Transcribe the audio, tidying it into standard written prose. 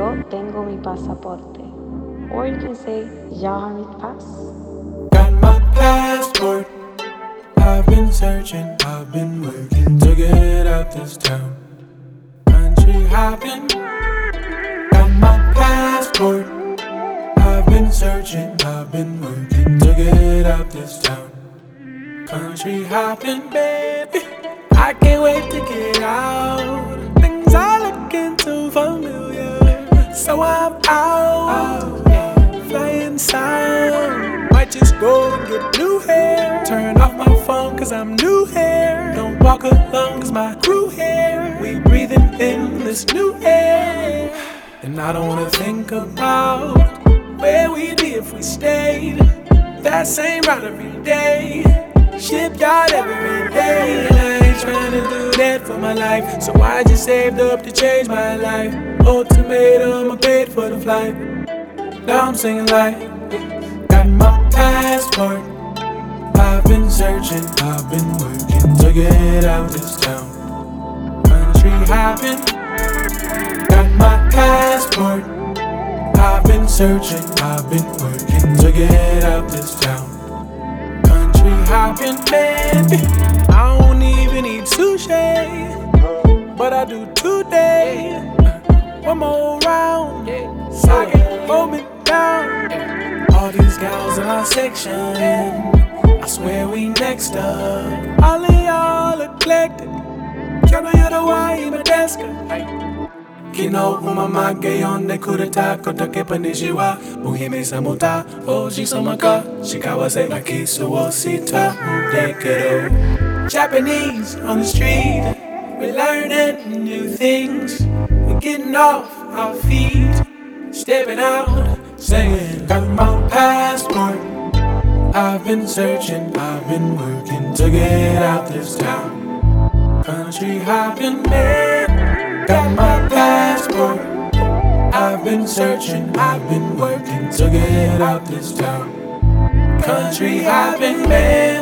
yo tengo mi pasaporte. Or you can say, jag har mitt pass. Got my passport. I've been searching, I've been working to get out this town. Country hopping. Got my passport. I've been searching, I've been working to get out this town. Country hopping, baby. I can't wait to get out. Things are looking too familiar, so I'm out. Flying south. Might just go and get new hair. Turn off my phone cause I'm new here. Don't walk alone cause my crew here. We breathing in this new air. And I don't wanna think about where we'd be if we stayed. That same route every day. Shipyard every day. And I ain't trying to do that for my life, so I just saved up to change my life. Ultimatum, I paid for the flight. Now I'm singing like, got my passport. I've been searching, I've been working to get out this town. Country hopping. Got my passport. I've been searching, I've been working to get out this town. Country hopping, baby. I don't even eat sushi, but I do today. One more round, socket, hold me down. All these gals in our section, I swear we next up. All of y'all eclectic, can I hear the wine in the desk? Kino umamage yonde kureta kotoke panishiwa Muhime samuta, oji samaka Shikawase makisu wo sita Udekero Japanese on the street, we're learning new things. We're getting off our feet, stepping out, saying, got my passport. I've been searching, I've been working to get out this town. Country hopping, man, got my passport. I've been searching, I've been working to get out this town. Country hopping, man.